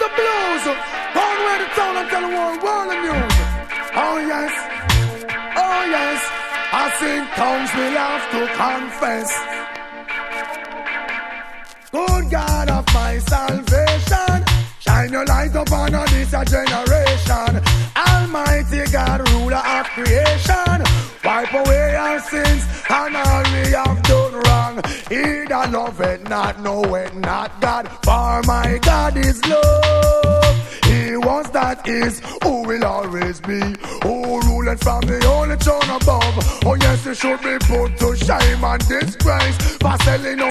the blues. Gone away the town and tell the world the news. Oh yes, oh yes. I sing tongues will have to confess. Good God of my salvation, shine your light upon this generation. Almighty God, ruler of creation, wipe away our sins and all we have done wrong. He that loveth not, knoweth not God, for my God is love. He was, that is, who will always be, who ruleth from the only throne above. Oh yes, he should be put to shame and disgrace for selling